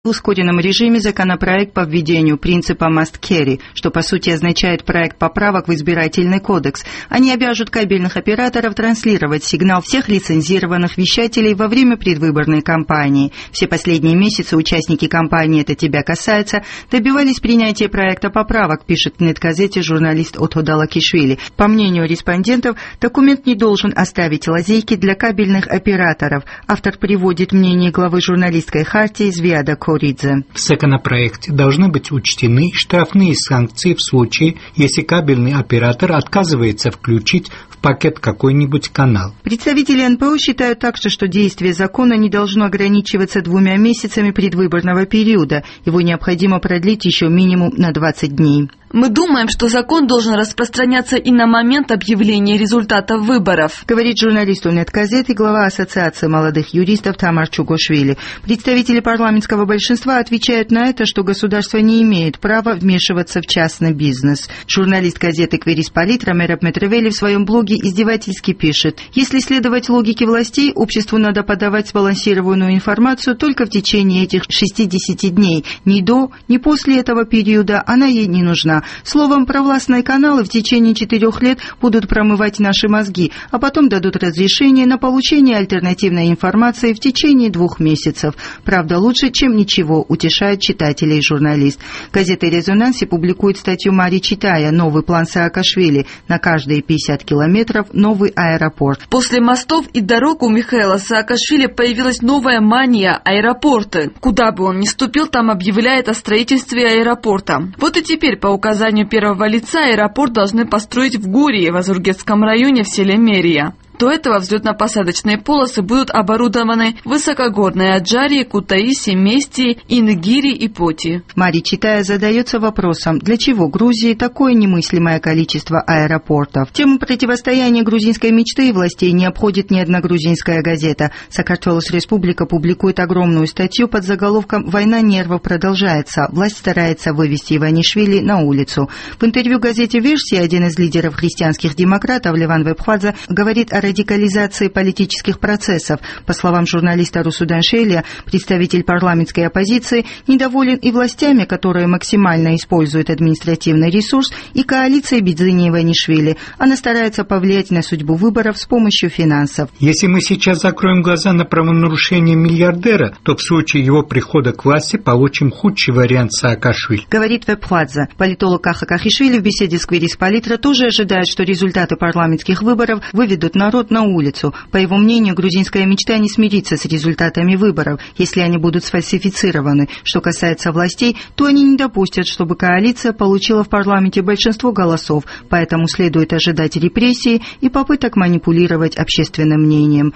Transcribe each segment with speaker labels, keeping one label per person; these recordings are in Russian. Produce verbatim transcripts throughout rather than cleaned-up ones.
Speaker 1: В ускоренном режиме законопроект по введению принципа must carry, что по сути означает проект поправок в избирательный кодекс. Они обяжут кабельных операторов транслировать сигнал всех лицензированных вещателей во время предвыборной кампании. Все последние месяцы участники кампании «Это тебя касается» добивались принятия проекта поправок, пишет в Нет-газете журналист Отто Далакишвили. По мнению респондентов, документ не должен оставить лазейки для кабельных операторов. Автор приводит мнение главы журналистской хартии Звиада Коридзе.
Speaker 2: В законопроекте должны быть учтены штрафные санкции в случае, если кабельный оператор отказывается включить в пакет какой-нибудь канал.
Speaker 1: Представители эн пэ о считают также, что действие закона не должно ограничиваться двумя месяцами предвыборного периода. Его необходимо продлить еще минимум на двадцать дней.
Speaker 3: Мы думаем, что закон должен распространяться и на момент объявления результатов выборов,
Speaker 1: говорит журналисту Нет-газеты глава Ассоциации молодых юристов Тамар Чугошвили. Представители парламентского большинства отвечают на это, что государство не имеет права вмешиваться в частный бизнес. Журналист газеты «Кверисполит» Ромеро Метревели в своем блоге издевательски пишет: если следовать логике властей, обществу надо подавать сбалансированную информацию только в течение этих шестидесяти дней. Ни до, ни после этого периода она ей не нужна. Словом, провластные каналы в течение четырех лет будут промывать наши мозги, а потом дадут разрешение на получение альтернативной информации в течение двух месяцев. Правда, лучше, чем ничего, утешает читателей журналист. Газета «Резонансе» публикует статью Мари Читая «Новый план Саакашвили». На каждые пятьдесят километров новый аэропорт.
Speaker 3: После мостов и дорог у Михаила Саакашвили появилась новая мания – аэропорты. Куда бы он ни ступил, там объявляет о строительстве аэропорта. Вот и теперь по указанию По указанию первого лица аэропорт должны построить в Гурии, в Азургетском районе в селе Мерия. До этого взлетно-посадочные полосы будут оборудованы в высокогорной Аджарии, Кутаиси, Мести, Ингири и Поти.
Speaker 1: Мари Читая задается вопросом, для чего Грузии такое немыслимое количество аэропортов. Тему противостояния грузинской мечты и властей не обходит ни одна грузинская газета. Сакартвелос Республика публикует огромную статью под заголовком «Война нервов продолжается. Власть старается вывести Иванишвили на улицу». В интервью газете «Версия» один из лидеров христианских демократов Леван Вебхвадзе говорит о радикализации политических процессов. По словам журналиста Русудан Шелия, представитель парламентской оппозиции недоволен и властями, которые максимально используют административный ресурс, и коалицией Бидзини-Иванишвили. Она старается повлиять на судьбу выборов с помощью финансов.
Speaker 2: Если мы сейчас закроем глаза на правонарушение миллиардера, то в случае его прихода к власти получим худший вариант Саакашвили,
Speaker 1: говорит Вебхвадзе. Политолог Каха Кахишвили в беседе с Кверисполитра тоже ожидает, что результаты парламентских выборов выведут народ на улицу. По его мнению, грузинская мечта не смирится с результатами выборов, если они будут сфальсифицированы. Что касается властей, то они не допустят, чтобы коалиция получила в парламенте большинство голосов, поэтому следует ожидать репрессий и попыток манипулировать общественным мнением.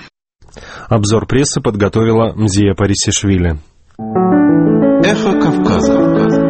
Speaker 4: Обзор прессы подготовила Мзия Парисишвили.
Speaker 5: Эхо Кавказа.